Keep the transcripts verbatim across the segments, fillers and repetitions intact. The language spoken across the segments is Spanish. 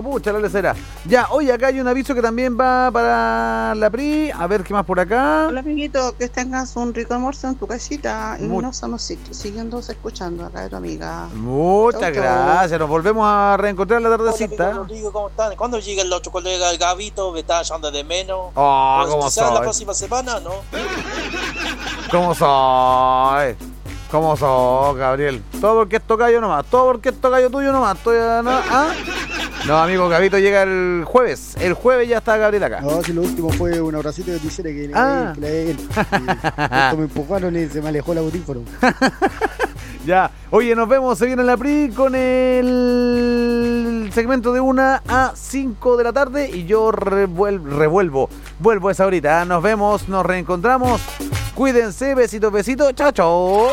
pucha, la lecera. Ya, oye, acá hay un aviso que también va para la P R I. A ver qué más por acá. Hola, amiguito, que tengas un rico almuerzo en tu casita y Mu- nos estamos siguiendo escuchando acá de tu amiga. Muchas Chau, chau. gracias. Nos volvemos a reencontrar la Hola, tardecita. Rodrigo, ¿cómo están? ¿Cuándo llegan los otros colegas del Gabito? Me están echando de menos. Oh, Pues, ¿cómo quizás la soy? próxima semana, ¿no? ¿Cómo soy? ¿Cómo soy, Gabriel? Todo porque es tocayo nomás. Todo porque es tocayo tuyo nomás. Estoy, ¿no? ¿Ah? No, amigo, Gabito llega el jueves. El jueves ya está Gabriel acá. No, si lo último fue un abracito de tijera que, Ah. que le de él. Y justo me empujaron y se me alejó el audífono. Ya. Oye, nos vemos. Se viene la P R I con el segmento de una a cinco de la tarde. Y yo revuel- revuelvo. Vuelvo a esa horita. Nos vemos. Nos reencontramos. Cuídense. Besitos, besitos. Chao, chao.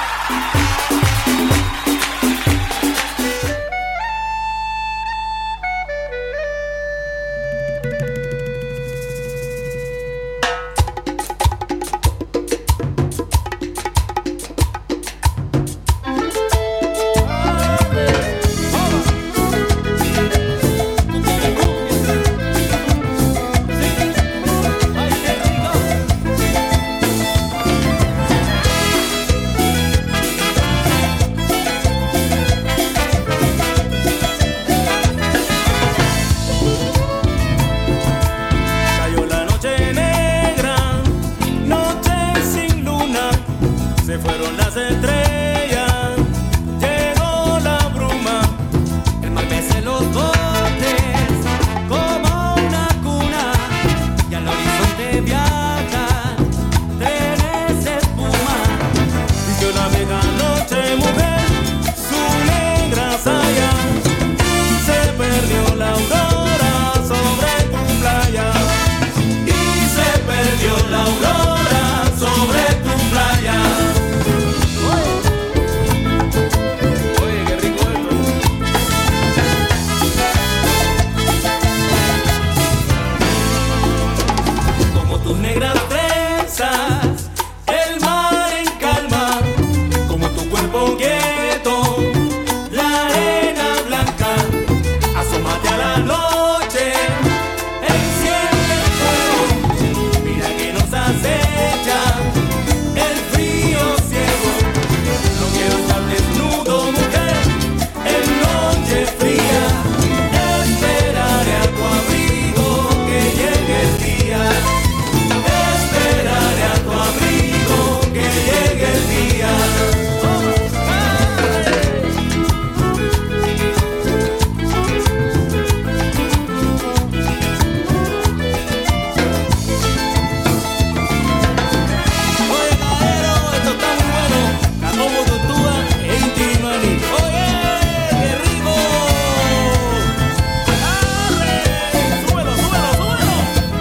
Cayó la noche negra, noche sin luna, se fueron las estrellas, llegó la bruma, el mar mece los botes como una cuna, y al horizonte viajan trenes de espuma. Vistió la vieja noche mujer, su negra saya, se perdió la aurora sobre tu playa. Y se perdió la aurora sobre tu playa. Oye, qué rico esto. Como tus negras trenzas, el mar en calma, como tu cuerpo quieto, la arena blanca. Asómate a la noche, enciende el fuego, mira que nos acecha el frío ciego. No quiero estar desnudo, mujer, en noche fría. Esperaré a tu abrigo que llegue el día. Esperaré a tu abrigo que llegue el día. Oye, caballero, esto está muy bueno. Cacomo, tortuga e Inti Mani. Oye, qué rico. ¡Arre! Súbelo, súbelo, súbelo.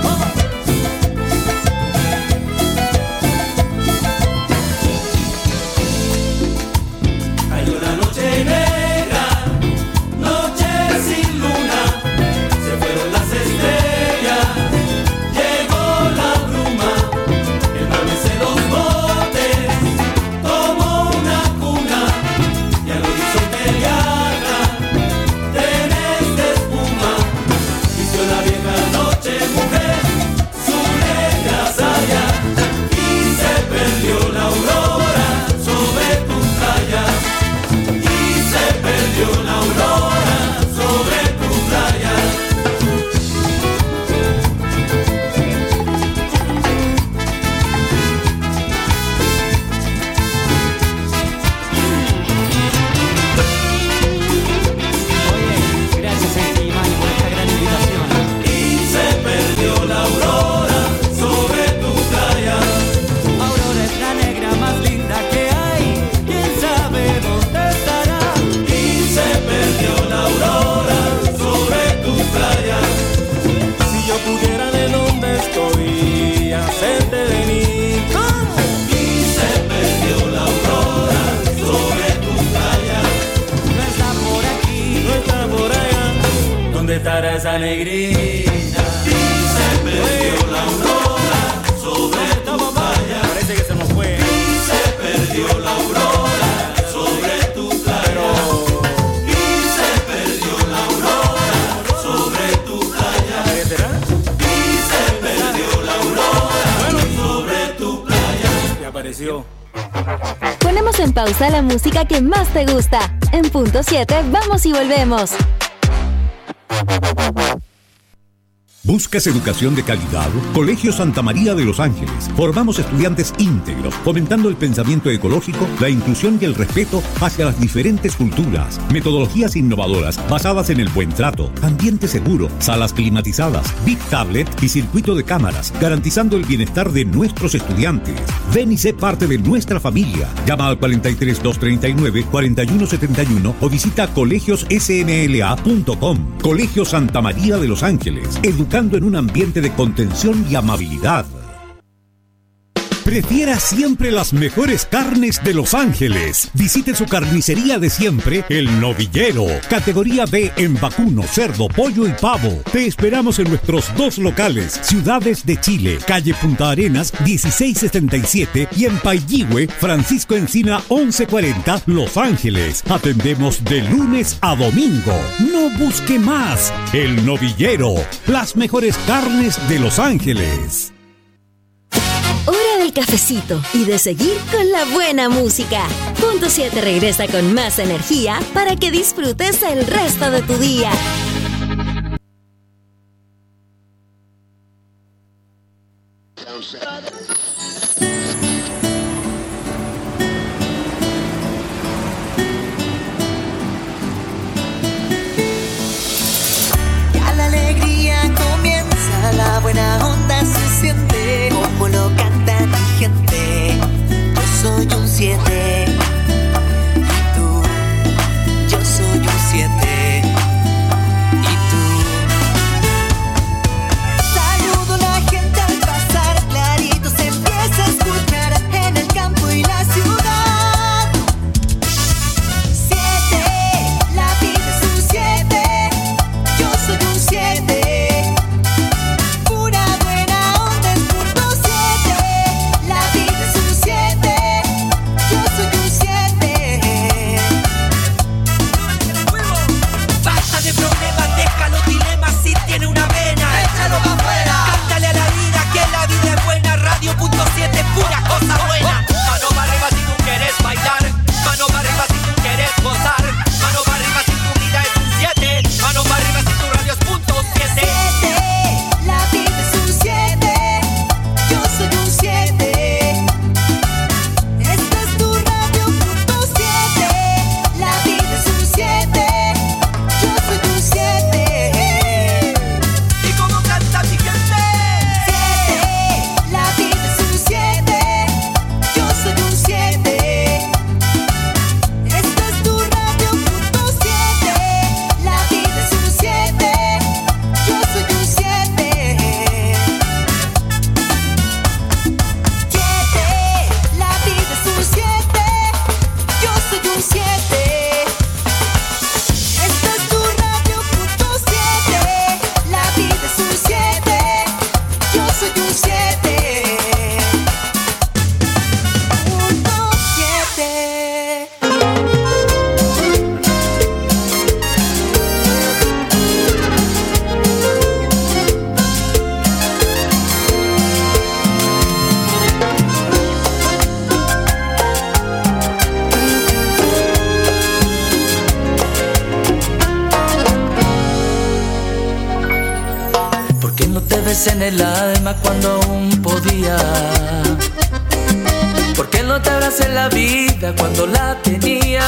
Cayó la noche negra, noche sin luna, se fueron las estrellas, llegó la bruma, el mar mece los botes como una cuna, y al horizonte viaja trenes de espuma. Vistió la vieja noche mujer, su negra saya, y se perdió la aurora sobre tu playa. Y se perdió la aurora sobre tu playa. Oye, gracias Inti Mani por esta gran invitación. Y se perdió la aurora sobre tu playa. Aurora es la negra más linda que hay, quién sabe dónde estará. Y se perdió la aurora sobre tu playa. Si yo pudiera de donde estoy hacerte venir. ¿Cómo? Y se perdió la aurora sobre tu playa. No está por aquí, no está por allá. ¿Dónde estará esa negrita? Y se perdió la aurora sobre tu playa. Parece que se nos fue. Y se perdió la aurora sobre tu playa. Y se perdió la aurora sobre radio. Ponemos en pausa la música que más te gusta. En punto siete, vamos y volvemos. ¿Buscas educación de calidad? Colegio Santa María de los Ángeles. Formamos estudiantes íntegros, fomentando el pensamiento ecológico, la inclusión y el respeto hacia las diferentes culturas. Metodologías innovadoras basadas en el buen trato, ambiente seguro, salas climatizadas, Big Tablet y circuito de cámaras, garantizando el bienestar de nuestros estudiantes. Ven y sé parte de nuestra familia. Llama al cuarenta y tres, doscientos treinta y nueve, cuarenta y uno setenta y uno o visita colegios s m l a punto com. Colegio Santa María de los Ángeles. Educando en un ambiente de contención y amabilidad. Prefiera siempre las mejores carnes de Los Ángeles. Visite su carnicería de siempre, El Novillero. Categoría B en vacuno, cerdo, pollo y pavo. Te esperamos en nuestros dos locales, Ciudades de Chile, calle Punta Arenas, dieciséis setenta y siete y en Pailligüe, Francisco Encina, once cuarenta, Los Ángeles. Atendemos de lunes a domingo. No busque más. El Novillero. Las mejores carnes de Los Ángeles. Hora del cafecito y de seguir con la buena música. Punto siete regresa con más energía para que disfrutes el resto de tu día. Ya la alegría comienza, la buena onda se siente, como lo canta mi gente. Yo soy un siete, y tú, yo soy un siete, y tú. Saludo a la gente al pasar, clarito se empieza a escuchar en el campo y la ciudad. Siete, la vida es un siete, yo soy un siete. Pura buena onda es punto siete, la vida es un siete, yo soy un siete. Basta de problemas, deja los dilemas, si tiene una vena, échalo pa' afuera. Cántale a la vida que la vida es buena, radio punto siete, pura cosa buena. Mano para arriba si tú quieres bailar, mano para arriba si tú quieres gozar, mano para arriba si tu vida es un siete, mano para arriba si tu radio es punto siete. La vida es un siete, yo soy un siete. Esta es tu radio punto siete, la vida es un siete, yo soy un siete. ¿Y cómo canta mi gente? Siete, la vida es un siete, yo soy un siete. Esta es tu radio punto siete, la vida es un siete, yo soy un siete. Siete, la vida es un siete, yo soy un siete. Esta es tu radio punto siete, la vida es un siete, yo soy un siete. Punto siete. ¿Por qué no te ves en el alma cuando aún podía? ¿Por qué no te abracé en la vida cuando la tenía?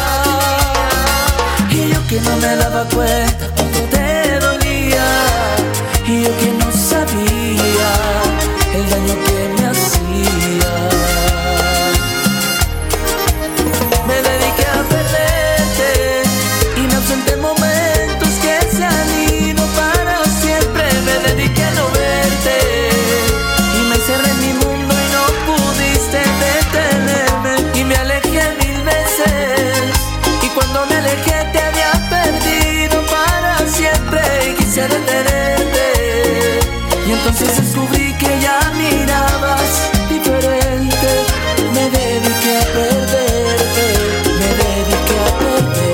Y yo que no me daba cuenta cuando te dolía, y yo que no sabía el daño que me hacía. Me dediqué a perderte y me ausenté en momentos que se han ido para siempre. Me dediqué a no verte y me encerré en mi mundo y no pudiste detenerme. Y me alejé mil veces y cuando me alejé te había perdido para siempre y quise detenerte. Y entonces descubrí que ya mirabas diferente. Me dediqué a perderte, me dediqué a perderte.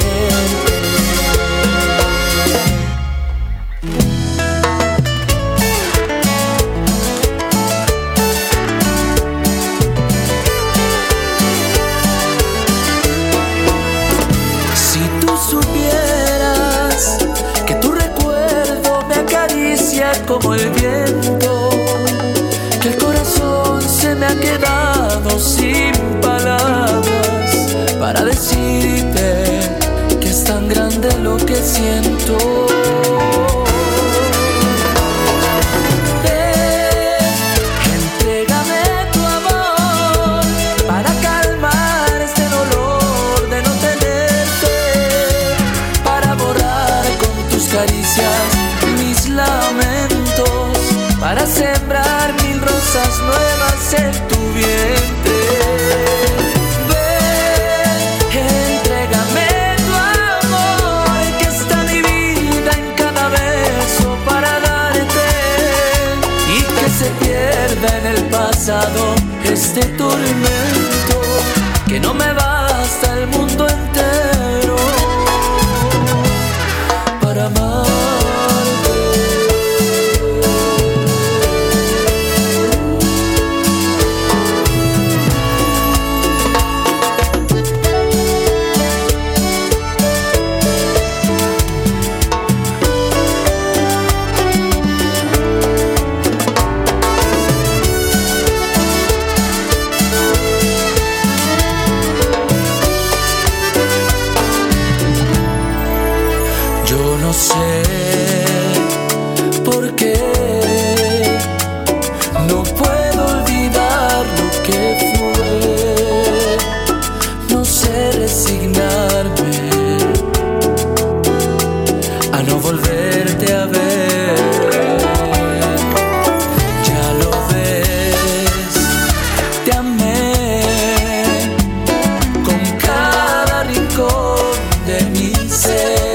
como el viento, que el corazón se me ha quedado sin palabras para decirte que es tan grande lo que siento. Mis lamentos para sembrar mil rosas nuevas en tu vientre. Ven, entrégame tu amor, que está mi vida en cada beso para darte, y que se pierda en el pasado este tormento, que no me basta el mundo entero para amar. No sé por qué no puedo olvidar lo que fue. No sé resignarme a no volverte a ver. Ya lo ves, te amé con cada rincón de mi ser.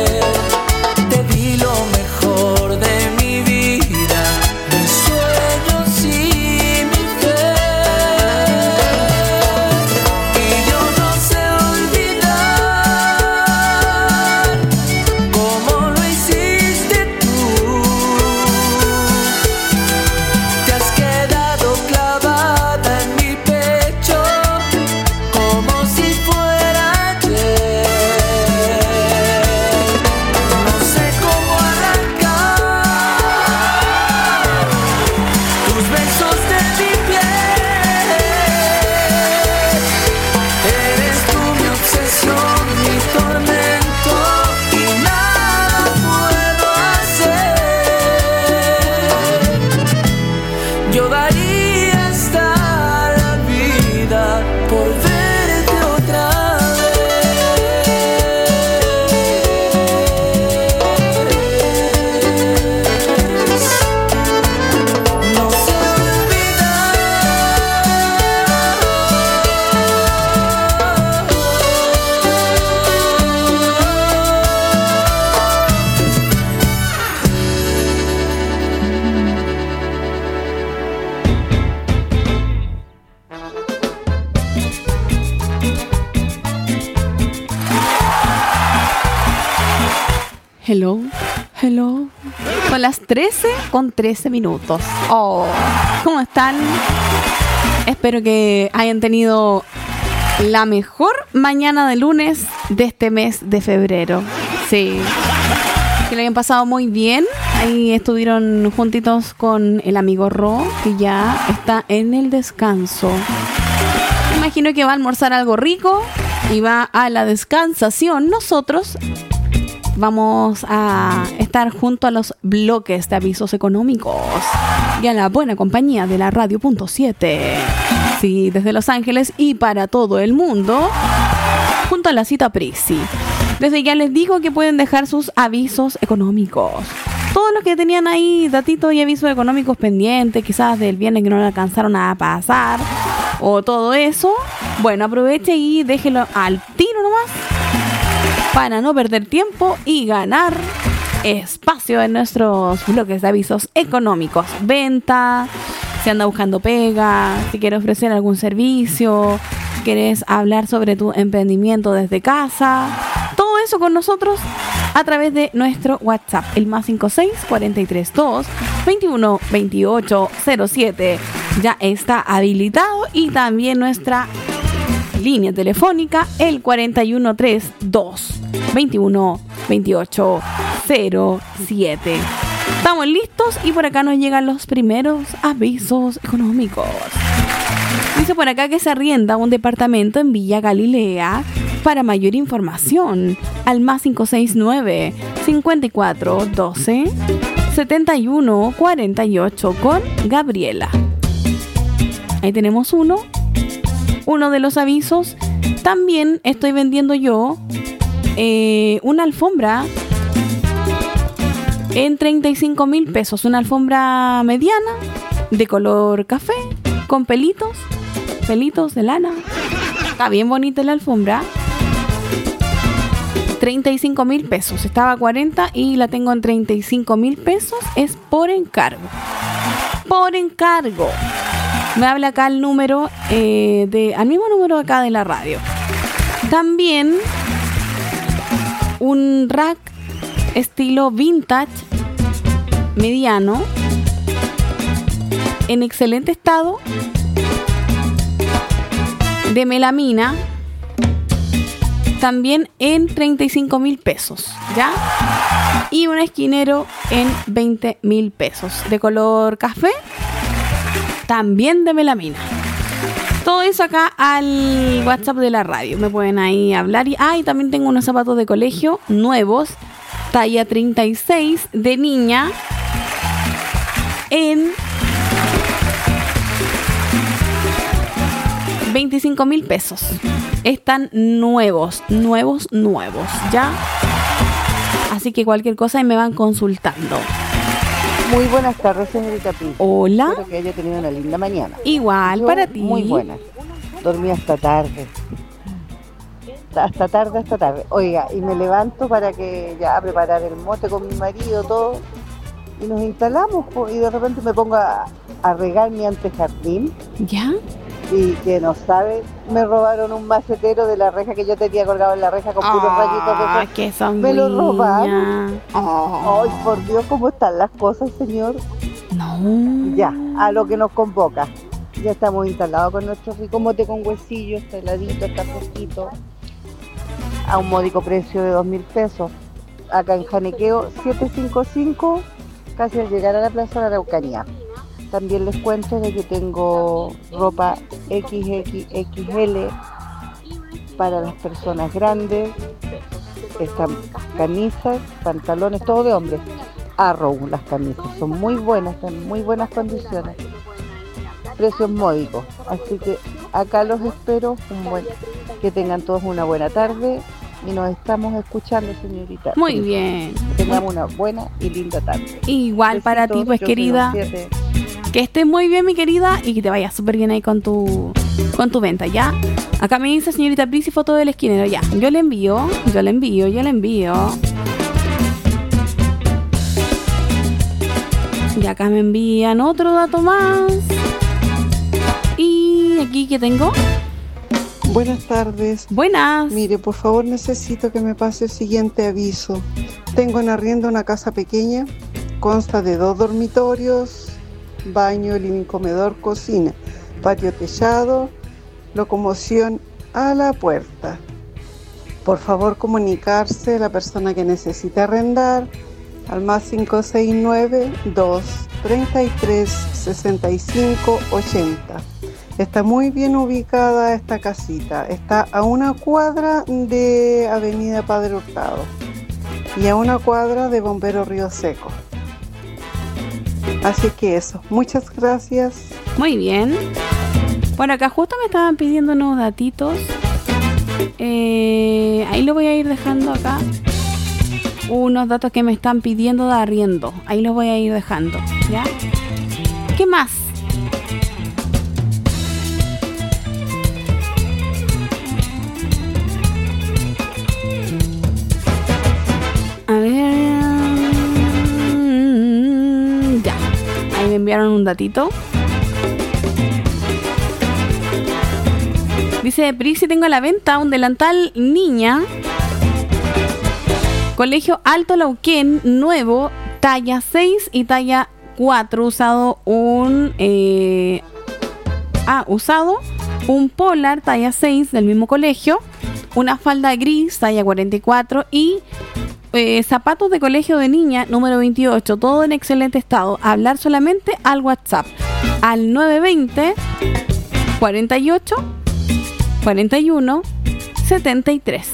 Hello, hello. Son las trece con trece minutos. Oh, ¿cómo están? Espero que hayan tenido la mejor mañana de lunes de este mes de febrero. Sí, que lo hayan pasado muy bien. Ahí estuvieron juntitos con el amigo Ro, que ya está en el descanso. Me imagino que va a almorzar algo rico y va a la descansación. Nosotros vamos a estar junto a los bloques de avisos económicos y a la buena compañía de la Radio punto siete. Sí, desde Los Ángeles y para todo el mundo, junto a la cita Prisi. Desde ya les digo que pueden dejar sus avisos económicos. Todos los que tenían ahí datitos y avisos económicos pendientes, quizás del viernes que no le alcanzaron a pasar, o todo eso, bueno, aproveche y déjelo al tiro nomás, para no perder tiempo y ganar espacio en nuestros bloques de avisos económicos. Venta, si anda buscando pega, si quieres ofrecer algún servicio, quieres hablar sobre tu emprendimiento desde casa. Todo eso con nosotros a través de nuestro WhatsApp, el más cinco seis, cuatro tres dos, veintiuno, veintiocho, cero siete. Ya está habilitado, y también nuestra línea telefónica, el cuatro uno tres dos, veintiuno, veintiocho, cero siete. Estamos listos y por acá nos llegan los primeros avisos económicos. Dice por acá que se arrienda un departamento en Villa Galilea. Para mayor información, al más cinco seis nueve, cincuenta y cuatro, doce, setenta y uno, cuarenta y ocho con Gabriela. Ahí tenemos uno. Uno de los avisos. También estoy vendiendo yo eh, una alfombra en treinta y cinco mil pesos. Una alfombra mediana de color café con pelitos, pelitos de lana. Está bien bonita la alfombra. treinta y cinco mil pesos. Estaba a cuarenta y la tengo en treinta y cinco mil pesos. Es por encargo. Por encargo. Me habla acá el número, eh, de, al mismo número acá de la radio. También un rack estilo vintage mediano en excelente estado de melamina, también en treinta y cinco mil pesos, ¿ya? Y un esquinero en veinte mil pesos de color café, también de melamina. Todo eso acá al WhatsApp de la radio. Me pueden ahí hablar. Y, ah, y también tengo unos zapatos de colegio nuevos, talla treinta y seis de niña, en veinticinco mil pesos. Están nuevos, nuevos, nuevos, ¿ya? Así que cualquier cosa ahí me van consultando. Muy buenas tardes, señorita Pi. Hola. Espero que haya tenido una linda mañana. Igual, Yo, para ti. Muy buena. Dormí hasta tarde. Hasta tarde, hasta tarde. Oiga, y me levanto para que ya preparar el mote con mi marido, todo. Y nos instalamos, y de repente me pongo a, a regar mi antejardín. ¿Ya? Y que no sabe, me robaron un macetero de la reja que yo tenía colgado en la reja con puros rayitos de Ah, qué son. Me lo robaron. Oh. Ay, por Dios, ¿cómo están las cosas, señor? No. Ya, a lo que nos convoca. Ya estamos instalados con nuestro rico mote con huesillo, está heladito, está fresquito, a un módico precio de dos mil pesos. Acá en Janequeo setecientos cincuenta y cinco, casi al llegar a la Plaza de la Araucanía. También les cuento de que tengo ropa equis equis equis ele para las personas grandes. Están camisas, pantalones, todo de hombre. Arrow, las camisas son muy buenas, están en muy buenas condiciones. Precios módicos. Así que acá los espero. Un buen, que tengan todos una buena tarde. Y nos estamos escuchando, señorita. Muy bien. Que tengamos una buena y linda tarde. Igual Besitos, para ti, pues, yo soy querida. los siete. Que estés muy bien, mi querida, y que te vaya súper bien ahí con tu con tu venta, ¿ya? Acá me dice señorita Prisi foto del esquinero, ya. Yo le envío, yo le envío, yo le envío. Y acá me envían otro dato más. Y aquí, ¿qué tengo? Buenas tardes. Buenas. Mire, por favor, necesito que me pase el siguiente aviso. Tengo en arriendo una casa pequeña, consta de dos dormitorios, baño, living, comedor, cocina, patio techado, locomoción a la puerta. Por favor, comunicarse la persona que necesita arrendar al más cinco seis nueve, dos treinta y tres, sesenta y cinco ochenta. Está muy bien ubicada esta casita. Está a una cuadra de Avenida Padre Hurtado y a una cuadra de Bombero Río Seco. Así que eso, muchas gracias. Muy bien. Bueno, acá justo me estaban pidiendo unos datitos. Eh, ahí lo voy a ir dejando acá. Unos datos que me están pidiendo de arriendo. Ahí los voy a ir dejando, ¿ya? ¿Qué más? A ver... Ya. Ahí me enviaron un datito. Dice Prisi, tengo a la venta un delantal niña. Colegio Alto Lauquén, nuevo, talla seis y talla cuatro. Usado un... Eh, ah, usado un polar talla seis del mismo colegio. Una falda gris, talla cuarenta y cuatro. Y eh, zapatos de colegio de niña número veintiocho, todo en excelente estado. Hablar solamente al WhatsApp al nueve veinte, cuarenta y ocho, cuarenta y uno, setenta y tres.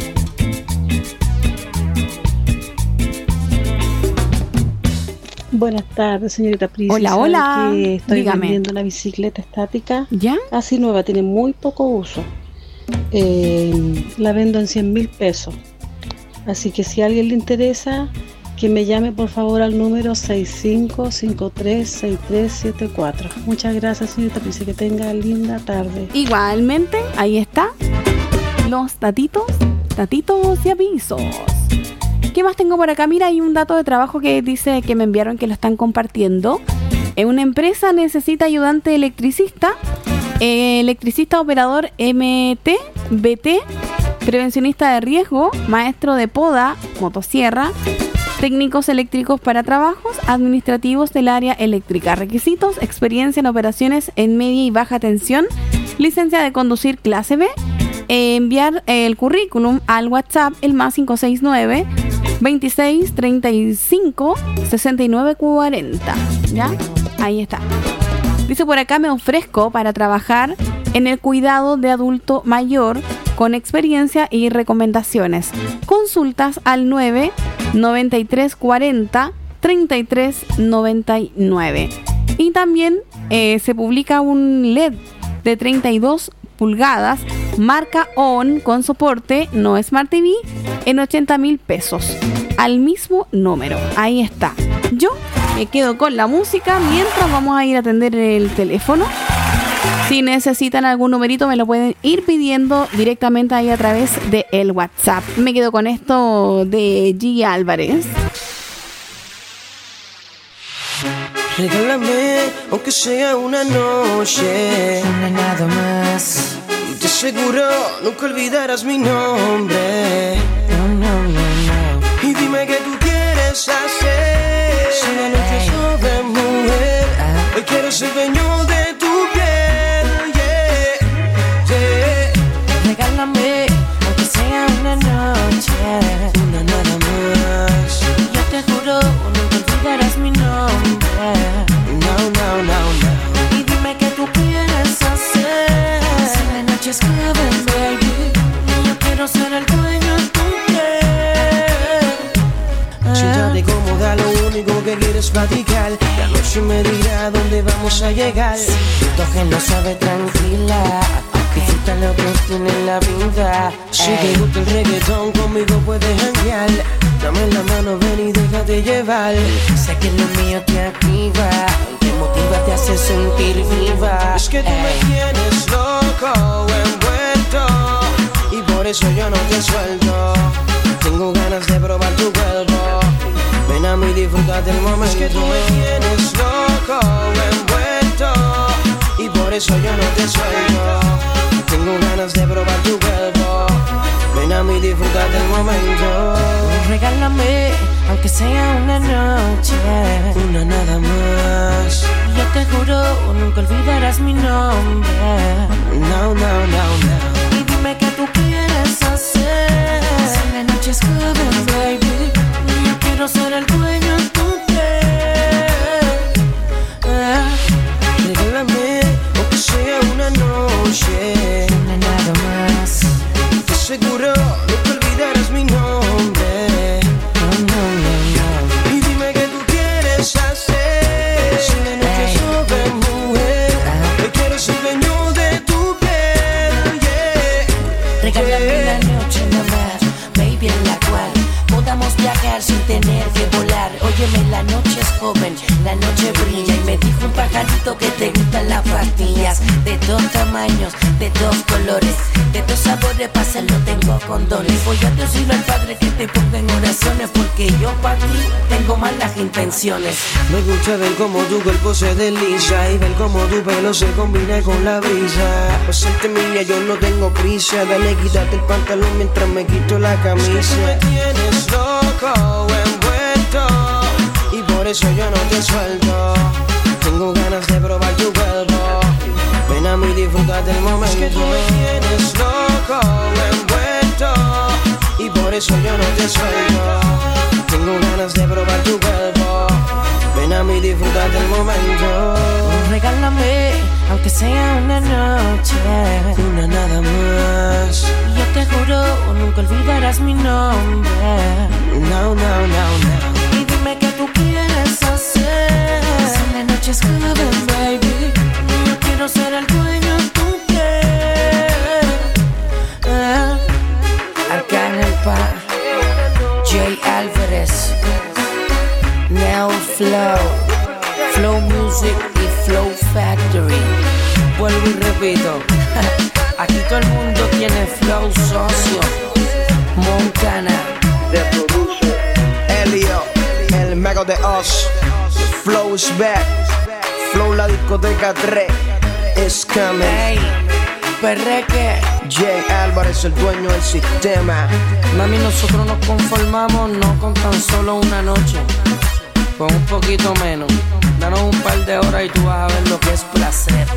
Buenas tardes, señorita Pris. Hola, hola. Que estoy Dígame. vendiendo una bicicleta estática. ¿Ya? Casi nueva, tiene muy poco uso. Eh, la vendo en cien mil pesos. Así que si a alguien le interesa, que me llame por favor al número seis cinco cinco tres seis tres siete cuatro. Muchas gracias, señorita Pris. Que tenga linda tarde. Igualmente, ahí está. Los datitos, datitos y avisos. ¿Qué más tengo por acá? Mira, hay un dato de trabajo que dice que me enviaron, que lo están compartiendo. En una empresa necesita ayudante electricista, eh, electricista operador M T, B T, prevencionista de riesgo, maestro de poda, motosierra, técnicos eléctricos para trabajos administrativos del área eléctrica. Requisitos: experiencia en operaciones en media y baja tensión, licencia de conducir clase B. Eh, enviar el currículum al WhatsApp, el más cinco seis nueve, veintiséis, treinta y cinco, sesenta y nueve, cuarenta. ¿Ya? Ahí está. Dice por acá: me ofrezco para trabajar en el cuidado de adulto mayor con experiencia y recomendaciones. Consultas al nueve, noventa y tres, cuarenta, treinta y tres, noventa y nueve. Y también eh, se publica un L E D de treinta y dos pulgadas, marca O N con soporte, no Smart T V, en ochenta mil pesos. Al mismo número. Ahí está. Yo me quedo con la música mientras vamos a ir a atender el teléfono. Si necesitan algún numerito, me lo pueden ir pidiendo directamente ahí a través de el WhatsApp. Me quedo con esto de G. Álvarez. Regálame, aunque sea una noche, una nada más. Y te aseguro, nunca olvidarás mi nombre. No, no, no, no. Y dime qué tú quieres hacer. Si la noche es sobre mujer, hoy quiero ser dueño de tu piel. Yeah, yeah. Regálame, aunque sea una noche, una nada más. Y yo te juro, nunca olvidarás mi nombre. No, no, no, no. Y dime qué tú quieres hacer. Si la noche es joven, baby, yo quiero ser el dueño de tu piel. Siéntate cómoda, lo único que quieres platicar. La noche me dirá dónde vamos a llegar. Tu toque no sabe tranquila, disfruta lo que tiene la vida. Si te gusta el reggaetón, conmigo puedes janguear. Dame la mano, ven y déjate llevar. Sé que lo mío te activa, te motiva, te hace sentir viva. Es que tú me tienes loco, envuelto, y por eso yo no te suelto. Tengo ganas de probar tu cuerpo. Ven a mí, disfruta del momento. Es que tú me tienes loco, envuelto, y por eso yo no te suelto. Tengo ganas de probar tu cuerpo. Ven a mí, disfruta del momento. Regálame, aunque sea una noche, una nada más. Yo te juro, nunca olvidarás mi nombre. No, no, no, no. Y dime qué tú quieres hacer. Si la noche es joven, baby, yo quiero ser el dueño de tu piel. Ah, regálame, aunque sea una noche, una nada más. Te aseguro, nunca olvidarás mi nombre. No, no, no, no. Y dime qué tú quieres hacer. Si la noche es sobre mujer, hoy quiero ser dueño de tu piel. Yeah. Regálame la noche nomás, baby, en la cual podamos viajar sin tener que volar. Óyeme, la noche es joven, la noche brilla. Y me dijo un pajarito que te gustan las pastillas de dos tamaños, de dos colores, de dos sabores, para hacerlo tengo condones. Voy a decirle al Padre que te ponga en oraciones, porque yo para ti tengo malas intenciones. Me gusta ver cómo tu cuerpo se desliza y ver cómo tu pelo se combina con la brisa. Pues serte mía, yo no tengo prisa. Dale, quítate el pantalón mientras me quito la camisa. Es que tú me tienes loco, envuelto, y por eso yo no te suelto. Tengo ganas de probar tu cuerpo. Ven a mí, disfruta del momento. Es que tú me tienes loco, envuelto, y por eso yo no te suelto. Tengo ganas de probar tu cuerpo. Ven a mí, disfruta del momento. Regálame, aunque sea una noche, una nada más. y yo te juro, nunca olvidarás mi nombre. No, no, no, no. Y dime qué tú quieres hacer. Si la noche es joven, baby, yo quiero ser el dueño, tú qué. Ah. Arcángel Pa, Jay Álvarez, Neo Flow, Flow Music y Flow Factory. Vuelvo y repito, aquí todo el mundo tiene flow socio. Montana, The producer, Elio, el mago de Oz. Flow is back. Flow la discoteca tres is coming. Hey, perreque. Jay Álvarez, el dueño del sistema. Mami, nosotros nos conformamos no con tan solo una noche, con un poquito menos. Danos un par de horas y tú vas a ver lo que es placer.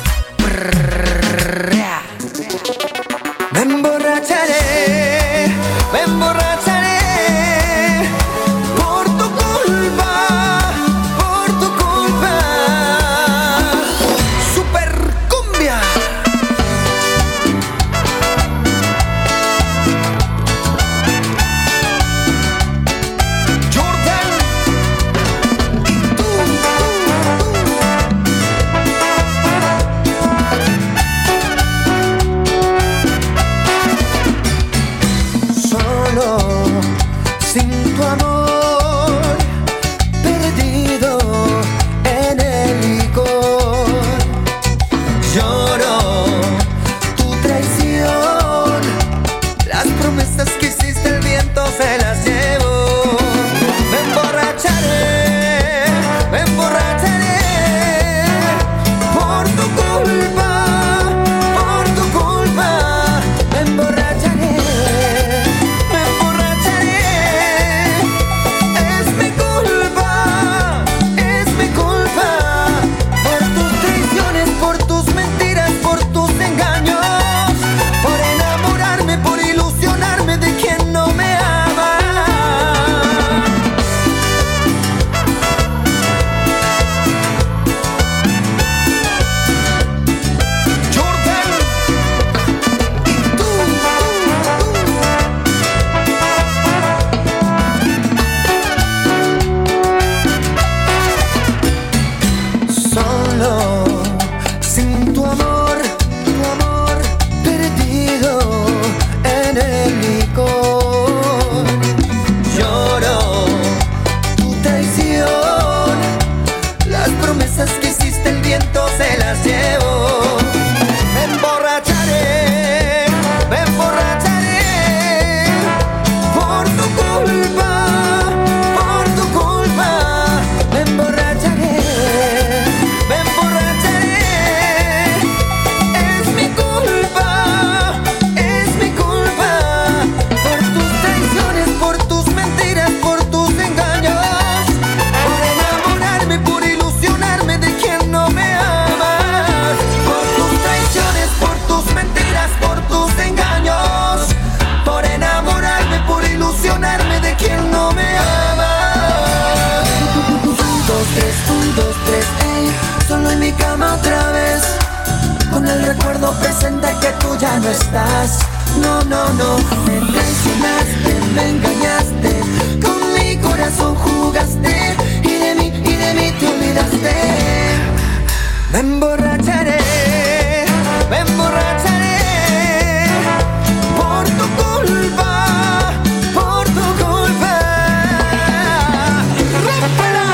Me emborracharé, me emborracharé por tu culpa, por tu culpa. Super cumbia. Jordan y tú. Solo sin tu amor, perdido en el licor. Lloro tu traición, las promesas que hiciste el viento se las llevo. Me emborracharé, me emborracharé por tu culpa, por tu culpa. Me emborracharé. Me emborracharé, es mi culpa, es mi culpa. Por tus traiciones, por tus mentiras, por tus engaños. Por enamorarme, por ilusionarme de quien no me ama. Jordan y tú. Solo sin tu amor, tu amor, perdido en el licor. Lloro tu traición, las promesas que hiciste el viento se las llevo. Me emborracharé, me emborracharé por tu culpa, por tu culpa. Me emborracharé, me emborracharé, es mi culpa, es mi culpa. Por tus traiciones, por tus mentiras, por tus engaños. Por enamorarme, por ilusionarme de quien no me amas. Por tus traiciones, por tus mentiras, por tus engaños. Por enamorarme, por ilusionarme de quien no me ama. Un, dos, tres, un, dos, tres, ey. Solo en mi cama otra vez, con el recuerdo presente que tú ya no estás. No, no, no, me traicionaste, me engañaste, con mi corazón jugaste, y de mí, y de mí te olvidaste. Me emborracharé, me emborracharé por tu culpa, por tu culpa. ¡Rómpela!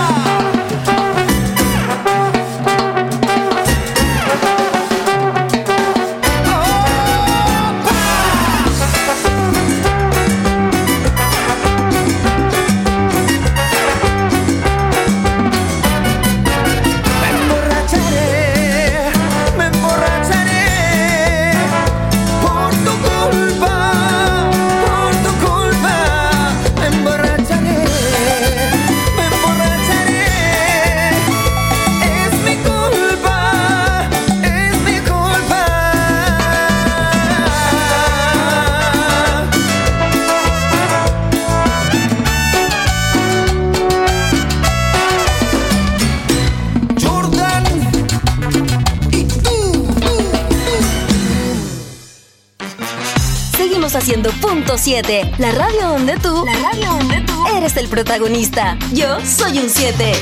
haciendo Punto siete, la radio donde tú, la radio donde tú eres el protagonista. Yo soy un siete.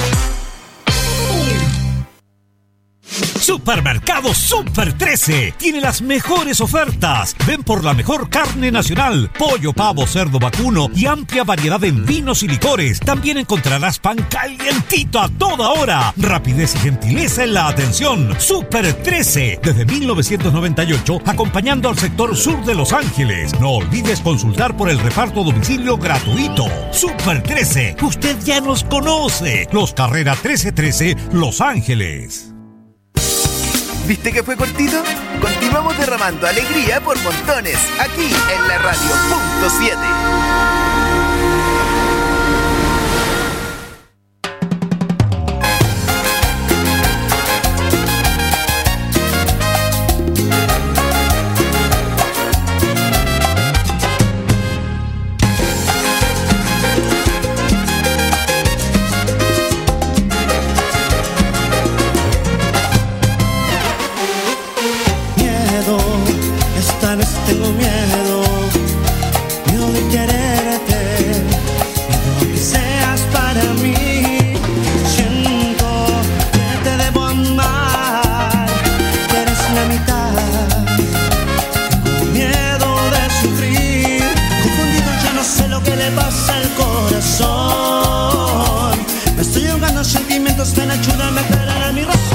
Supermercado Super trece tiene las mejores ofertas. Ven por la mejor carne nacional, pollo, pavo, cerdo, vacuno y amplia variedad en vinos y licores. También encontrarás pan calientito a toda hora. Rapidez y gentileza en la atención. Super trece, desde mil novecientos noventa y ocho, acompañando al sector sur de Los Ángeles. No olvides consultar por el reparto a domicilio gratuito. Super trece, usted ya nos conoce. Los Carrera trece trece, Los Ángeles. ¿Viste que fue cortito? Continuamos derramando alegría por montones, aquí en la radio Punto siete. Tengo miedo, miedo de quererte, miedo de que seas para mí. Siento que te debo amar, que eres la mitad. Tengo miedo de sufrir, confundido ya no sé lo que le pasa al corazón. Me estoy ahogando en sentimientos, ven ayúdame a aclarar mi razón.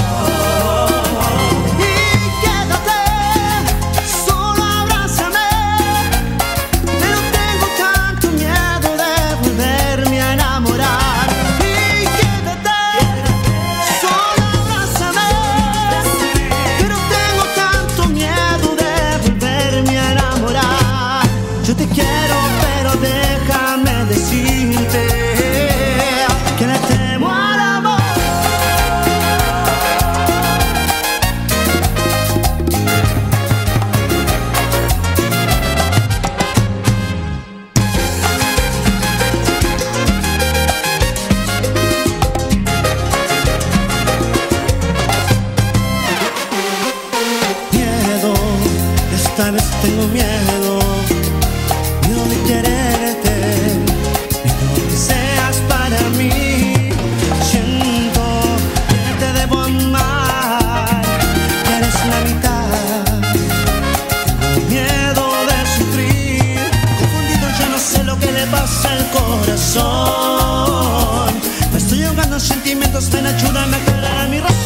Tengo miedo, miedo de quererte, miedo de que seas para mí. Siento que te debo amar, que eres la mitad. Tengo miedo de sufrir, confundido ya no sé lo que le pasa al corazón. Me estoy ahogando en sentimientos, ven ayúdame a aclarar mi razón.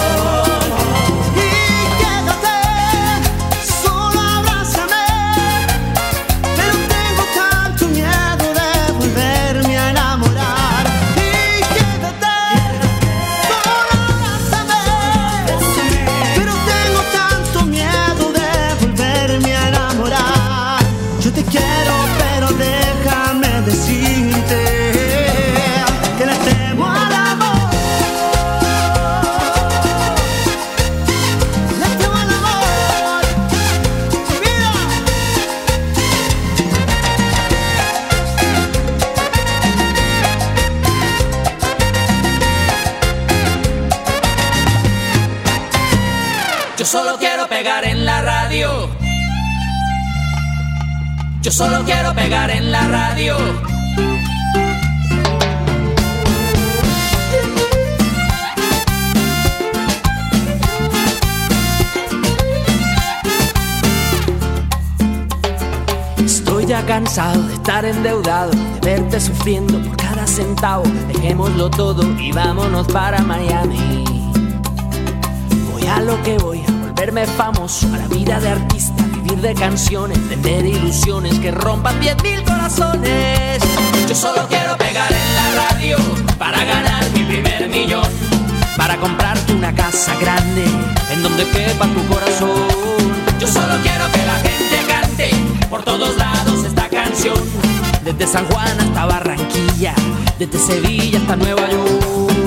Yo solo quiero pegar en la radio. Estoy ya cansado de estar endeudado, de verte sufriendo por cada centavo. Dejémoslo todo y vámonos para Miami. Voy a lo que voy, a volverme famoso, a la vida de artista, de canciones, vender ilusiones que rompan diez mil corazones. Yo solo quiero pegar en la radio para ganar mi primer millón, para comprarte una casa grande en donde quepa tu corazón. Yo solo quiero que la gente cante por todos lados esta canción, desde San Juan hasta Barranquilla, desde Sevilla hasta Nueva York.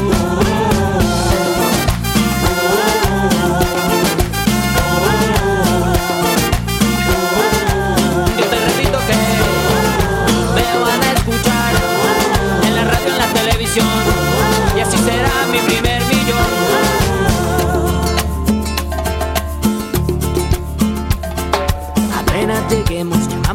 Y así será mi primer millón. Apenas lleguemos, llamamos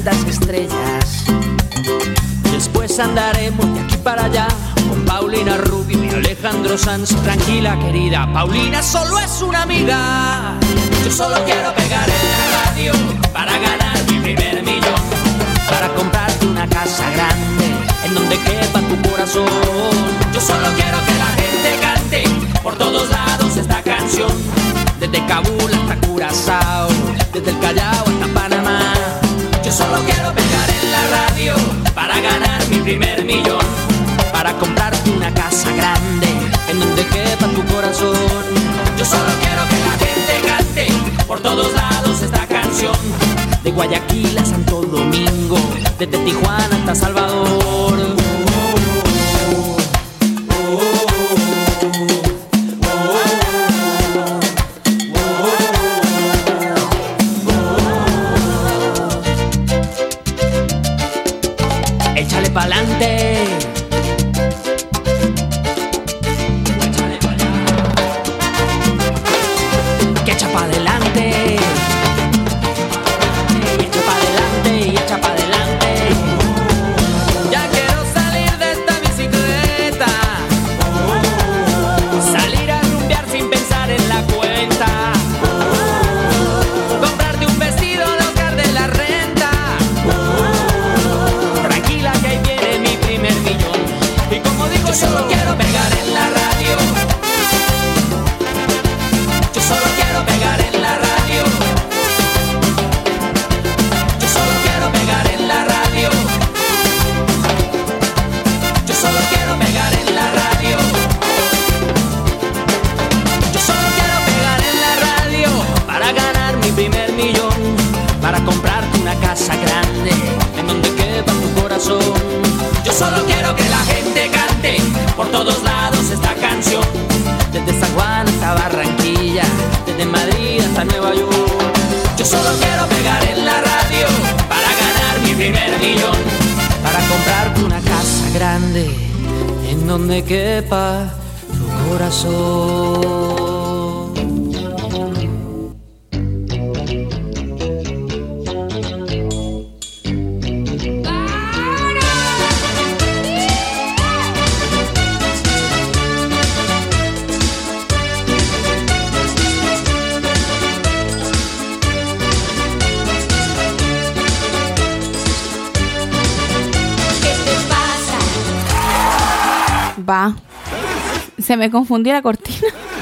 estas estrellas. Después andaremos de aquí para allá con Paulina Rubio y Alejandro Sanz. Tranquila, querida, Paulina solo es una amiga. Yo solo quiero pegar en la radio para ganar mi primer millón, para comprarte una casa grande en donde quepa tu corazón. Yo solo quiero que la gente cante por todos lados esta canción, desde Kabul hasta Curazao, desde el Callao hasta Panamá. Yo solo quiero pegar en la radio para ganar mi primer millón, para comprarte una casa grande en donde quepa tu corazón. Yo solo quiero que la gente cante por todos lados esta canción, de Guayaquil a Santo Domingo, desde Tijuana hasta Salvador. Échale pa'lante. Échale pa' allá. Que echa pa' adelante. Y echa pa' adelante, y echa pa' adelante. Ya quiero salir de esta bicicleta, salir a rumbear sin pensar en la cuenta, comprarte un vestido de Oscar de la Renta. Tranquila que ahí viene mi primer millón. Y como digo, yo solo quiero pegar en la radio. Yo solo quiero pegar en la radio. Yo solo quiero pegar en la radio. Yo solo quiero pegar en la radio. Yo solo quiero pegar en la radio para ganar mi primer millón, para comprarte una casa grande en donde quepa tu corazón. Yo solo quiero que la gente cante por todos lados esta canción, desde San Juan hasta Barranquilla, desde Madrid hasta Nueva York. Yo solo quiero pegar en la radio para ganar mi primer millón, para comprarte una casa grande en donde quepa tu corazón. Va, se me confundió la cortina.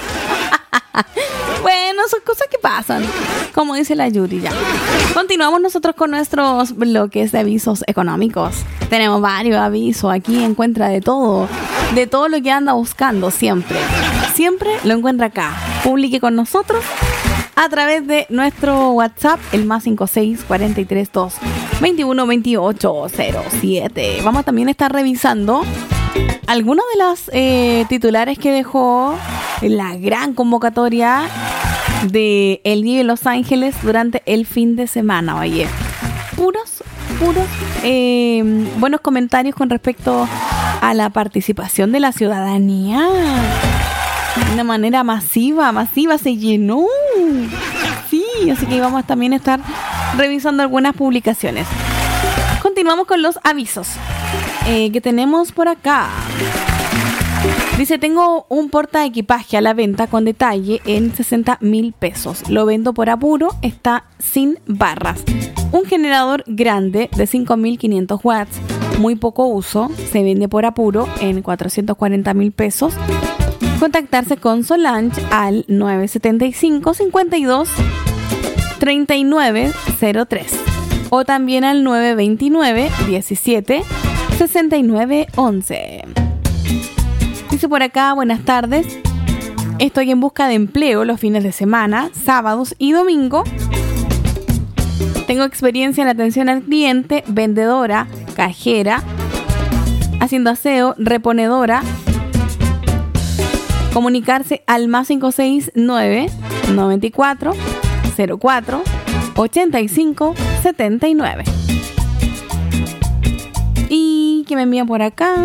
Bueno, son cosas que pasan, como dice la Yuri. Ya continuamos nosotros con nuestros bloques de avisos económicos. Tenemos varios avisos. Aquí encuentra de todo, de todo lo que anda buscando. Siempre, siempre lo encuentra acá. Publique con nosotros a través de nuestro WhatsApp, el más cinco seis cuatro tres dos veintiuno veintiocho cero siete. Vamos también a estar revisando algunas de las eh, titulares que dejó la gran convocatoria de El Vive Los Ángeles durante el fin de semana. Oye, puros, puros eh, buenos comentarios con respecto a la participación de la ciudadanía. De una manera masiva, masiva, se llenó. Sí, así que vamos también a estar revisando algunas publicaciones. Continuamos con los avisos eh, que tenemos por acá. Dice, tengo un portaequipaje a la venta con detalle en sesenta mil pesos. Lo vendo por apuro, está sin barras. Un generador grande de cinco mil quinientos watts, muy poco uso, se vende por apuro en cuatrocientos cuarenta mil pesos. Contactarse con Solange al nueve siete cinco, cinco dos, tres nueve cero tres o también al nueve dos nueve, diecisiete, sesenta y nueve once. Dice por acá, buenas tardes. Estoy en busca de empleo los fines de semana, sábados y domingo. Tengo experiencia en atención al cliente, vendedora, cajera, haciendo aseo, reponedora. Comunicarse al más cinco seis nueve, noventa y cuatro, cero cuatro, ochenta y cinco, setenta y nueve. Y que me envían por acá.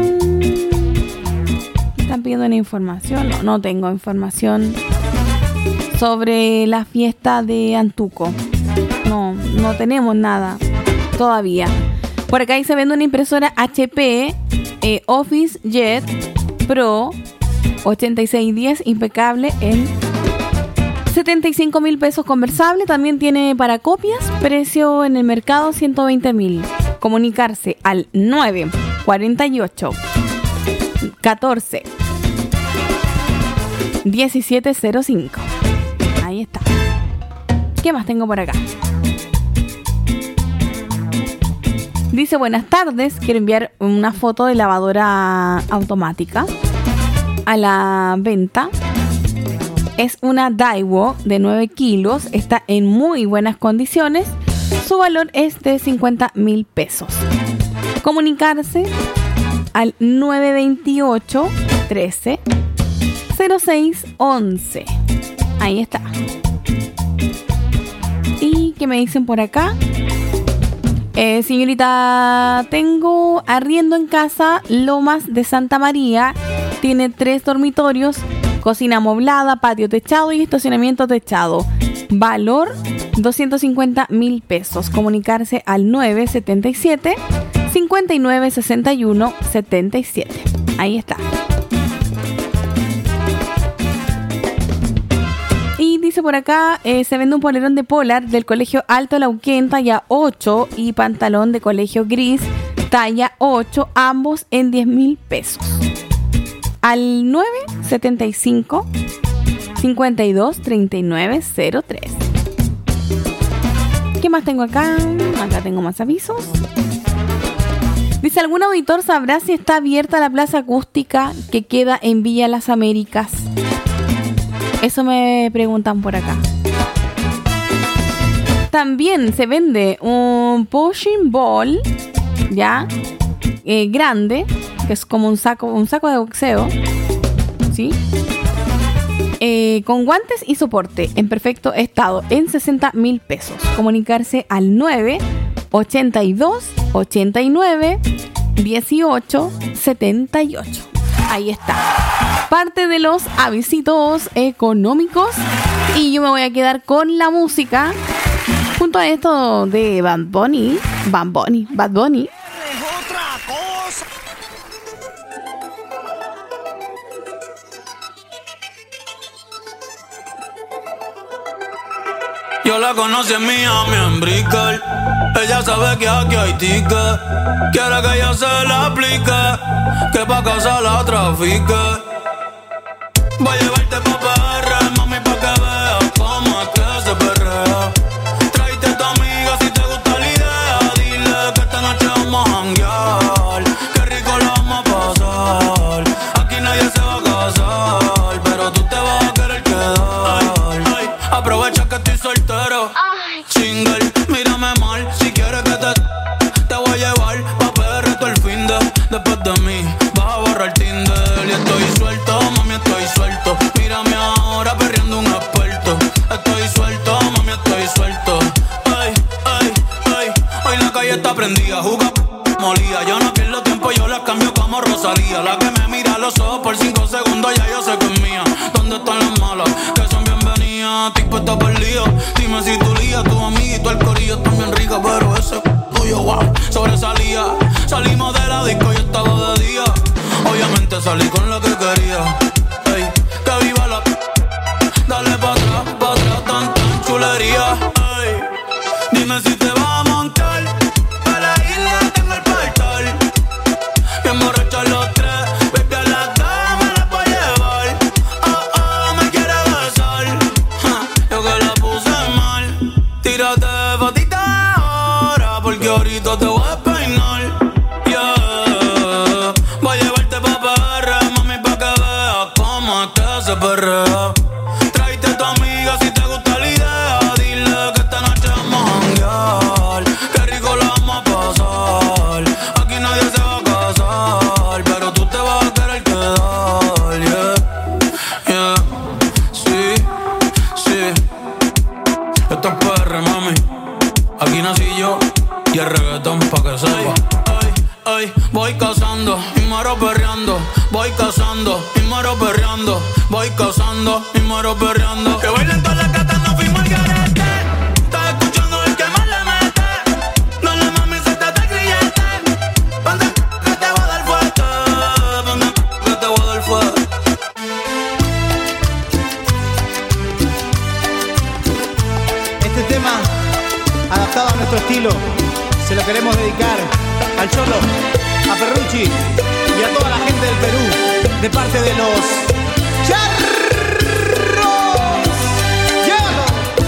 Están pidiendo una información. No, no tengo información sobre la fiesta de Antuco. No, no tenemos nada todavía. Por acá ahí se vende una impresora H P eh, Office Jet Pro ochenta y seis diez, impecable, en setenta y cinco mil pesos, conversable. También tiene para copias, precio en el mercado ciento veinte mil. Comunicarse al nueve cuarenta y ocho catorce diecisiete cero cinco. Ahí está. ¿Qué más tengo por acá? Dice, buenas tardes, quiero enviar una foto de lavadora automática a la venta. Es una Daiwo de nueve kilos, está en muy buenas condiciones. Su valor es de cincuenta mil pesos. Comunicarse al nueve veintiocho trece cero seis once. Ahí está. ¿Y qué me dicen por acá? Eh, señorita, tengo arriendo en casa Lomas de Santa María. Tiene tres dormitorios, cocina amoblada, patio techado y estacionamiento techado. Valor doscientos cincuenta mil pesos. Comunicarse al nueve setenta y siete cincuenta y nueve sesenta y uno setenta y siete. Ahí está. Y dice por acá, eh, se vende un polerón de Polar del colegio Alto Lauquén, talla ocho, y pantalón de colegio gris, talla ocho, ambos en diez mil pesos. Al nueve setenta y cinco cincuenta y dos treinta y nueve cero tres. ¿Qué más tengo acá? Acá tengo más avisos. Dice, ¿algún auditor sabrá si está abierta la plaza acústica que queda en Villa Las Américas? Eso me preguntan por acá. También se vende un punching ball, ya, eh, grande, que es como un saco, un saco de boxeo, ¿sí? Eh, con guantes y soporte, en perfecto estado, en sesenta mil pesos. Comunicarse al nueve ochenta y dos ochenta y nueve dieciocho setenta y ocho. Ahí está. Parte de los avisitos económicos. Y yo me voy a quedar con la música junto a esto de Bad Bunny. Bad Bunny. Bad Bunny. Yo la conocí en Miami, en Brickell. Ella sabe que aquí hay ticket. Quiere que yo se la aplique, que pa' casa la trafique. Voy a llevarte pa' P R, mami, pa' que veas cómo es que se perrea. Tráete a tu amiga si te gusta la idea. Dile que esta noche vamos a janguear. Qué rico la vamos a pasar. Aquí nadie se va a casar, pero tú te vas a querer quedar. Ay, ay, aprovecha que estoy soltero. Ay. Single, mírame mal. Si quieres que te, te voy a llevar pa' P R todo el fin de. Después de mí vas a borrar Tinder. Y estoy suelto, mami, estoy suelto. Mírame ahora perreando un experto. Estoy suelto, mami, estoy suelto. Ay, ay, ay. Hoy la calle está prendida, juga molida. Yo no pierdo tiempo, yo la cambio como Rosalía. La que me mira a los ojos por cinco segundos, ya yo sé que es mía. ¿Dónde están las malas? Que son bienvenidas. Tipo está perdido. Dime si tu lía, tu amiguito, el corillo están bien rica, pero ese tuyo, wow, sobresalía. Salimos de la disco y estaba de día. Obviamente salí con lo que quería. Ey, que viva la... Dale pa' atrás, pa' atrás, tan, tan chulería. Ey, dime si te vas a montar. A la isla tengo el portal. Bien borrachos los tres. Baby, a las dos me las voy a llevar. Oh, oh, me quiere besar. Ja, yo que la puse mal. Tírate fotita ahora, porque ahorita te voy a peinar. Yeah, voy a llevarte pa' P R, mami, pa' que veas cómo es que se perrea. Tráete a tu amiga si te gusta la idea. Dile que esta noche vamos a janguear. Qué rico la vamos a pasar. Aquí nadie se va a casar, pero tú te vas a querer quedar. Yeah, yeah, sí, sí. Esto es P R, mami. Aquí nací yo y el reggaetón pa' que sepa. Ay, ay, voy cazando y muero perreando. Voy cazando y muero perreando. Voy cazando y muero perreando. Que bailen todas las gatas, no fuimos al garete. Estás escuchando el que más le mete. Dale, mami, al Cholo, a Perrucci y a toda la gente del Perú, de parte de los Charros. ¡Llévalo!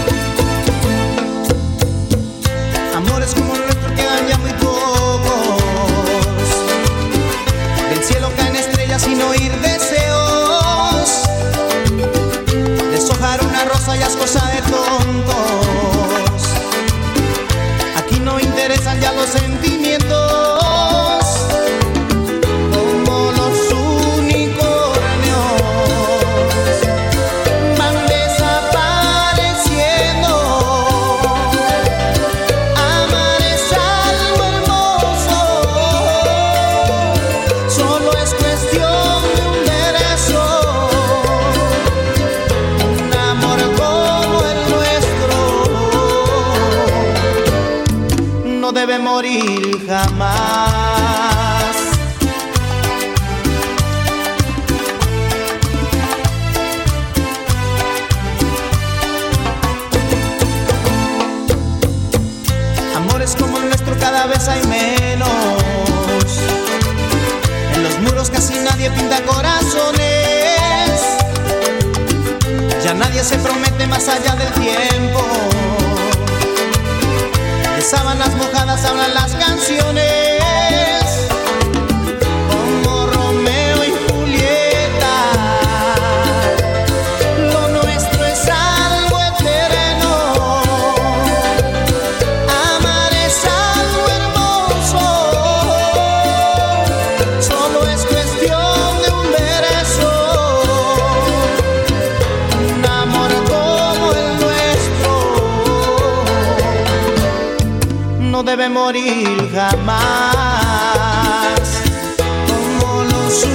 Amores como el nuestro quedan ya muy pocos. Del cielo caen estrellas sin oír deseos. Deshojar una rosa ya es cosa de tontos. Aquí no interesan ya los sentimientos. Como los unicornios van desapareciendo. Amar es algo hermoso. Solo es cuestión de un derecho. Un amor como el nuestro no debe morir jamás. Amores como el nuestro cada vez hay menos. En los muros casi nadie pinta corazones. Ya nadie se promete más allá del tiempo. De sábanas mojadas hablan las canciones. Como Romeo y Julieta. Lo nuestro es algo eterno. Amar es algo hermoso. Solo es cuestión de un beso. Un amor como el nuestro no debe morir jamás. Como los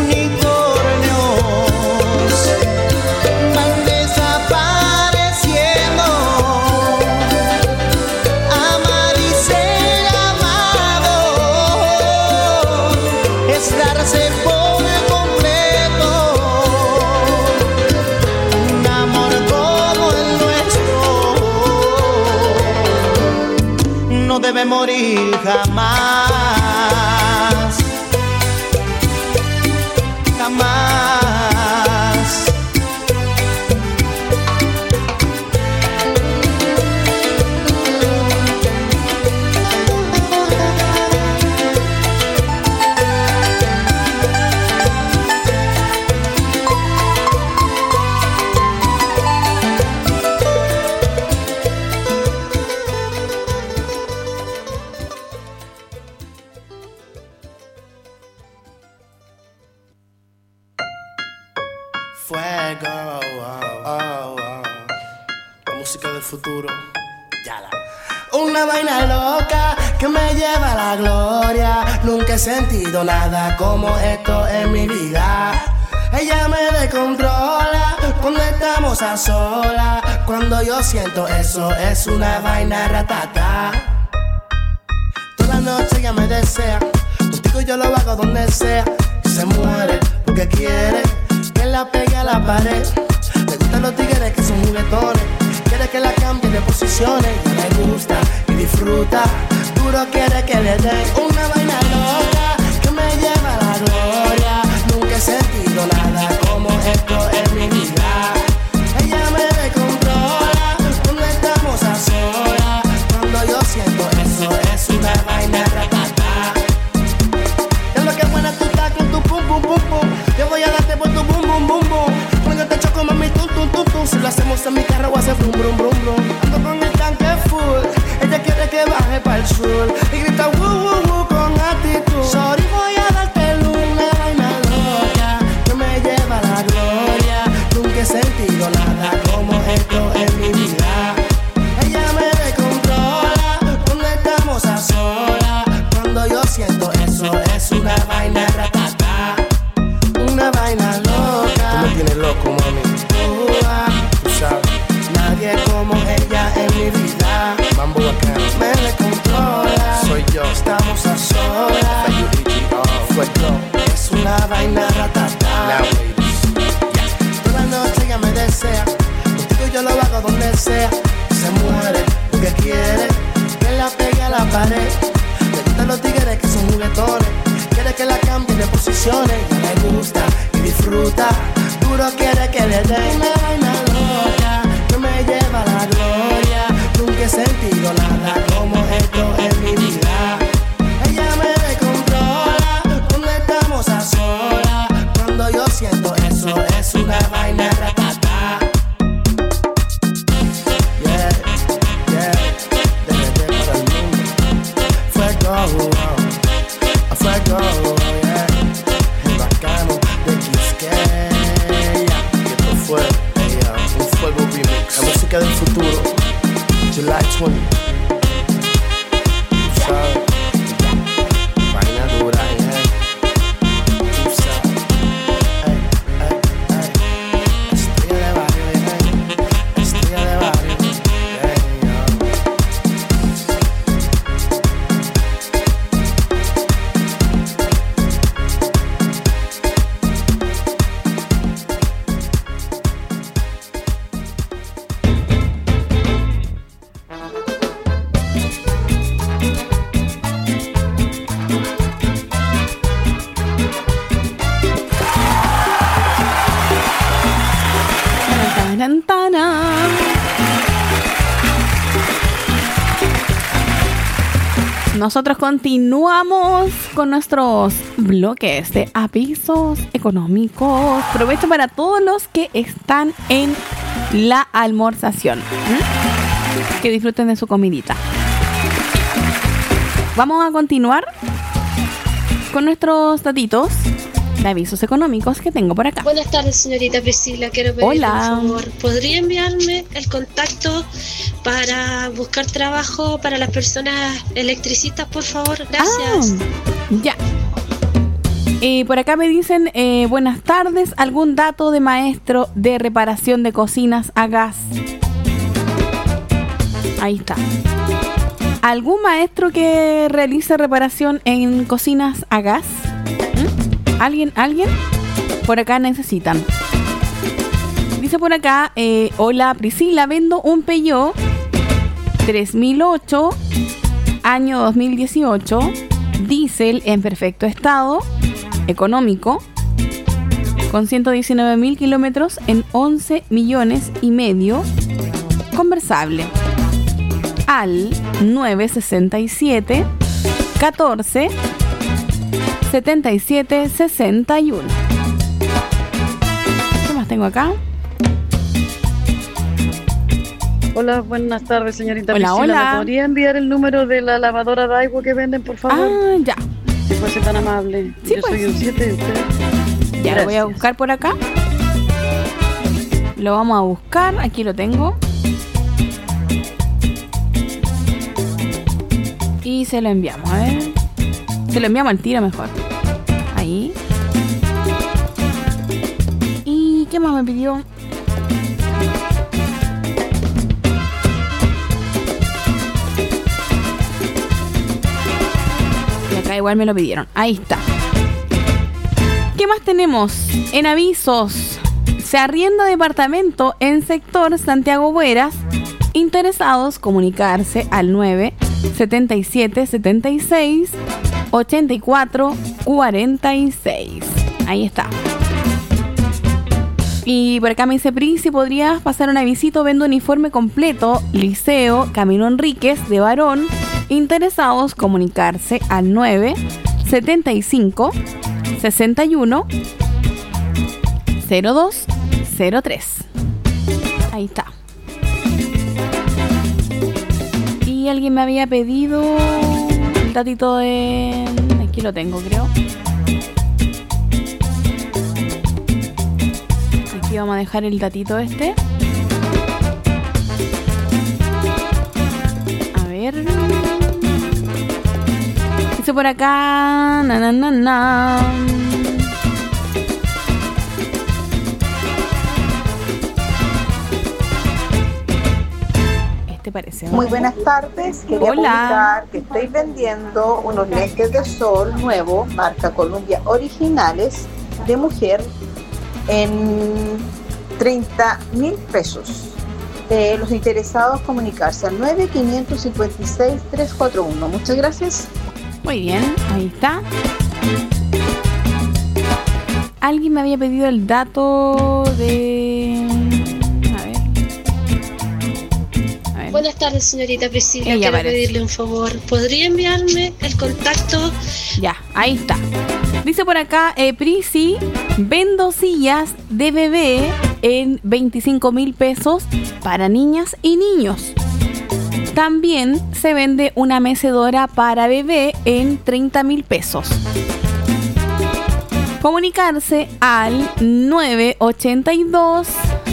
unicornios van desapareciendo. Amar y ser amado es darse por completo. Un amor como el nuestro no debe morir jamás, jamás. Fuego, oh, oh, oh. La música del futuro. Ya la. Una vaina loca que me lleva a la gloria. Nunca he sentido nada como esto en mi vida. Ella me descontrola cuando estamos a solas. Cuando yo siento eso es una vaina ratata. Toda la noche ella me desea. Contigo yo lo hago donde sea. Y se muere porque quiere que la pegue a la pared. Le gustan los tigres que son juguetones. Quiere que la cambie de posiciones. Y le gusta y disfruta. Duro quiere que le dé una vaina loca que me lleva a la gloria. Nunca he sentido nada como esto en mi vida. Ella me descontrola cuando estamos a solas. Cuando yo siento eso es una vaina ratata. Es lo que buena tú estás con tu pum pum pum pum. Yo voy a darte por tu bum bum bum bum. Cuando te choco mami tum tum tum tum. Si lo hacemos en mi carro hace brum brum brum brum. Ando con el tanque full. Ella quiere que baje para el sur y grita woo woo woo con actitud. Sorry voy a darte una vaina loca que me lleva a la gloria. Nunca he sentido nada como esto en mi vida. Ella me descontrola cuando estamos a solas. Cuando yo siento eso es una vaina ratata. Una vaina loca. Tú me tienes loco, mami. Uh, ah, tú sabes. Nadie como ella en mi vida. Mambo bacano. Me descontrola. Soy yo. Estamos a solas. Fue yo. Es una vaina ratata. Toda la noche ella me desea. Contigo yo lo hago donde sea. Se muere porque quiere que la pegue a la pared. Le gustan los tigres que son emociones, ya le gusta y disfruta. Puro quiere que le dé una vaina loca que me lleva a la gloria. Nunca he sentido nada como esto en mi vida. Ella me descontrola cuando estamos a solas. Cuando yo siento eso es una vaina ratata. Yeah, yeah, desde para el mundo. Fuego, fuego, yeah. El bacano de Quisqueya. Y esto fue ella, un fuego remix. La música del futuro, July twentieth. Tú sabes, vaina dura, yeah. Tú sabes, hey, hey, hey. Estrella de barrio, yeah. Estrella de barrio, yeah, Tarantana. Nosotros continuamos con nuestros bloques de avisos económicos. Provecho para todos los que están en la almorzación. ¿Mm? Que disfruten de su comidita. Vamos a continuar con nuestros datitos de avisos económicos que tengo por acá. Buenas tardes, señorita Priscila. Quiero pedirle Hola. un favor. ¿Podría enviarme el contacto para buscar trabajo para las personas electricistas, por favor? Gracias. Ah, ya. Eh, por acá me dicen, eh, buenas tardes, ¿algún dato de maestro de reparación de cocinas a gas? Ahí está. ¿Algún maestro que realice reparación en cocinas a gas? ¿Mm? ¿Alguien? ¿Alguien? Por acá necesitan. Dice por acá, eh, hola Priscila, vendo un Peugeot tres mil ocho, año dos mil dieciocho, diésel en perfecto estado, económico, con ciento diecinueve mil kilómetros en once millones y medio, conversable, al nueve sesenta y siete, catorce, setenta y siete, sesenta y uno. ¿Qué más tengo acá? Hola, buenas tardes, señorita Hola, Priscila. hola. ¿Me podría enviar el número de la lavadora Daiwa que venden, por favor? Ah, ya. Si fuese tan amable. Sí, Yo pues. soy un siete de usted. Ya lo voy a buscar por acá. Lo vamos a buscar. Aquí lo tengo. Y se lo enviamos, a ver. Se lo enviamos al tiro mejor. Ahí. ¿Y qué más me pidió? Y acá igual me lo pidieron. Ahí está. ¿Qué más tenemos? En avisos. Se arrienda departamento en sector Santiago Bueras. Interesados, comunicarse al nueve setenta y siete, setenta y seis, ochenta y cuatro, cuarenta y seis. Ahí está. Y por acá me dice, Pri, si podrías pasar una visita, vendo uniforme completo, Liceo, Camino Enríquez, de varón. Interesados, comunicarse al nueve setenta y cinco, sesenta y uno, cero dos cero tres. Ahí está. Y alguien me había pedido el datito de... Aquí lo tengo, creo. Aquí vamos a dejar el datito este. A ver. Dice por acá... Na, na, na, na. Parece. Muy buenas tardes, quería Hola. publicar que estoy vendiendo unos lentes de sol nuevos, marca Columbia, originales, de mujer, en treinta mil pesos. Eh, los interesados comunicarse al nueve quinientos cincuenta y seis, trescientos cuarenta y uno. Muchas gracias. Muy bien, ahí está. alguien me había pedido el dato de... A ver. A ver. Buenas tardes, señorita Priscila. Ella Quiero parece. pedirle un favor. ¿Podría enviarme el contacto? Ya, ahí está. Dice por acá, eh, Prisi, vendo sillas de bebé en veinticinco mil pesos para niñas y niños. También se vende una mecedora para bebé en treinta mil pesos. Comunicarse al nueve ochenta y dos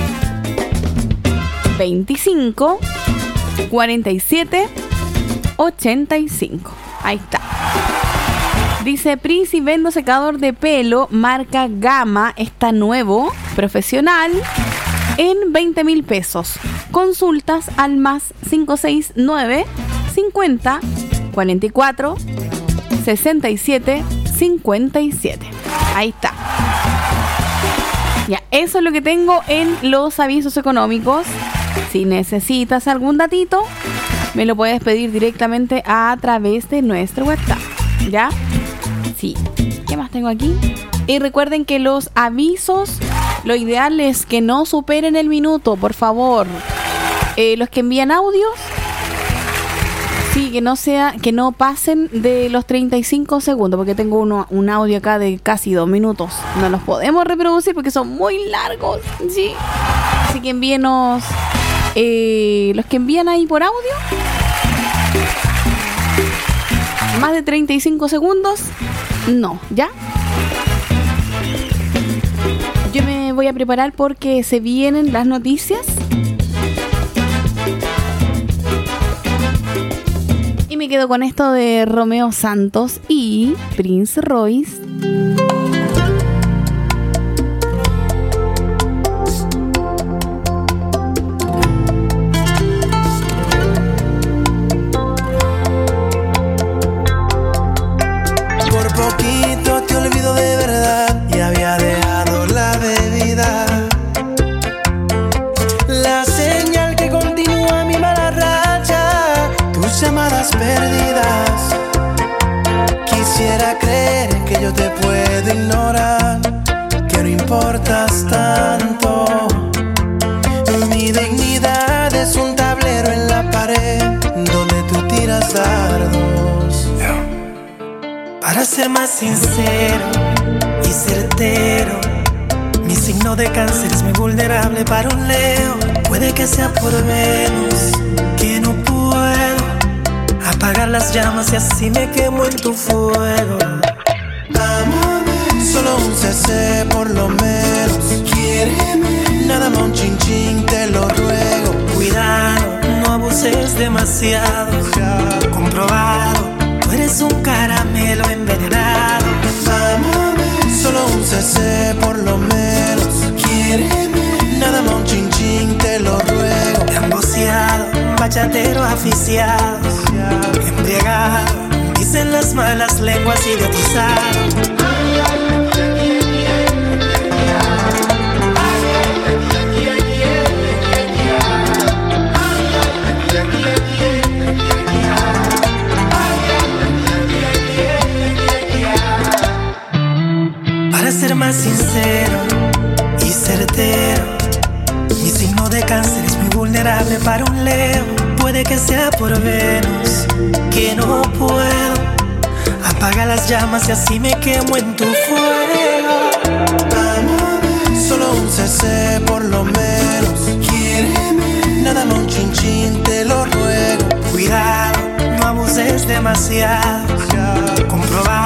veinticinco cuarenta y siete ochenta y cinco. Ahí está. Dice Prisi, vendo secador de pelo marca Gama, está nuevo, profesional, en veinte mil pesos. Consultas al más cinco seis nueve cincuenta cuarenta y cuatro sesenta y siete cincuenta y siete. Ahí está. Ya, eso es lo que tengo en los avisos económicos. Si necesitas algún datito, me lo puedes pedir directamente a través de nuestro WhatsApp. ¿Ya? Sí. ¿Qué más tengo aquí? Y recuerden que los avisos, lo ideal es que no superen el minuto, por favor. Eh, los que envían audios, sí, que no sea, que no pasen de los treinta y cinco segundos, porque tengo uno, un audio acá de casi dos minutos. No los podemos reproducir porque son muy largos, sí. Así que envíenos eh, los que envían ahí por audio. Más de treinta y cinco segundos, no, ¿ya? Yo me voy a preparar porque se vienen las noticias. Y me quedo con esto de Romeo Santos y Prince Royce. Por poquito te olvido de verdad y había dejado la bebida. La señal que continúa mi mala racha, tus llamadas perdidas. Quisiera creer que yo te puedo ignorar, que no importas tanto. Mi dignidad es un tablero en la pared donde tú tiras dardos. Para ser más sincero y certero, mi signo de cáncer es muy vulnerable para un Leo. Puede que sea por Venus, que no puedo apagar las llamas y así me quemo en tu fuego. Amame, solo un C C por lo menos. Quiéreme, nada más un chin chin, te lo ruego. Cuidado, no abuses demasiado. Comprobado, tú eres un caramelo envenenado. Amame, solo un C C por lo menos. Quiéreme, nada más un chin chin, te lo ruego. Emboceado, bachatero aficiado, embriagado, dicen las malas lenguas, idiotizado. Para ser más sincero y certero, mi signo de cáncer es muy vulnerable para un Leo. Puede que sea por Venus, que no puedo apagar las llamas y así me quemo en tu fuego. Amame, solo un C C por lo menos. Quiéreme, nada más un chin chin, te lo ruego. Cuidado, no abuses demasiado. Comprobado,